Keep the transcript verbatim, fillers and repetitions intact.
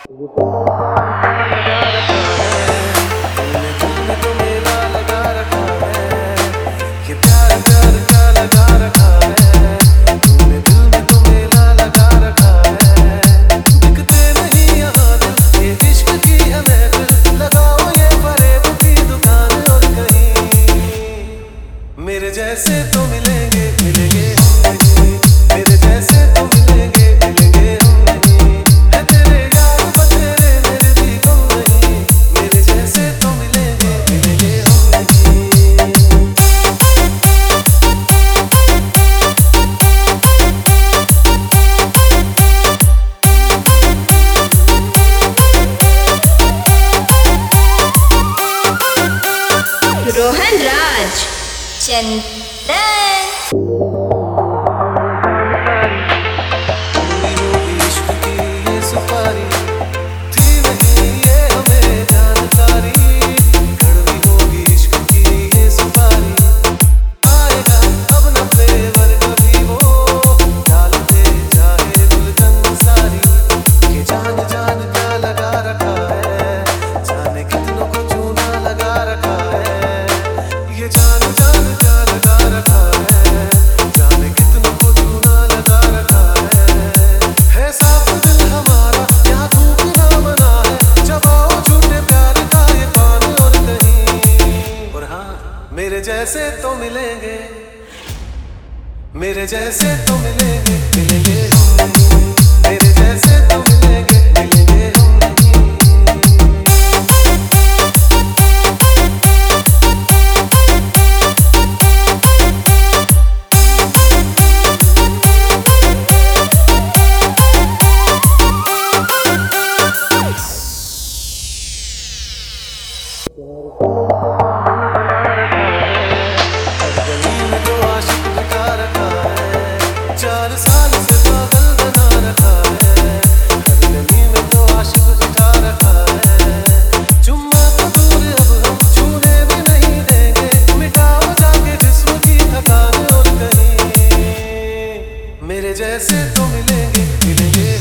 मेरे जैसे तो मिलेंगे मिलेंगे हम नहीं, मेरे जैसे तो मिलेंगे मिलेंगे हम नहीं, है तेरे यार बतेरे मेरे भी कम नहीं, मेरे जैसे तो मिलेंगे मिलेंगे हम नहीं। रोहन राज चंदन इश्क की ये सफारी थी नहीं ये हमें जानकारी, कड़वी होगी इश्क की ये सफारी, आएगा अब न फेवर कभी वो, डालते चाहे दुल्हन सारी, ये जान जान क्या लगा रखा है, जाने कितनों को चूना लगा रखा है, ये जान जान क्या लगा रखा है, जाने कितनों को चूना लगा रखा है, है साफ दिल हमारा यहाँ थूक ना मना है, चबाओ झूठे प्यार का ये पान और कहीं, और हाँ मेरे जैसे तो मिलेंगे, मेरे जैसे तो मिलेंगे मिलेंगे हम नहीं, मेरे जैसे तो मिलेंगे मिलेंगे हम नहीं। चार साल से पागल बना रखा है, हर गली में तो आशिक बिठा रखा है, चुम्मा तो दूर अब हम छूने भी नहीं देंगे, मिटाओ जाके जिस्म की थकान और कहीं, मेरे जैसे तो मिलेंगे मिलेंगे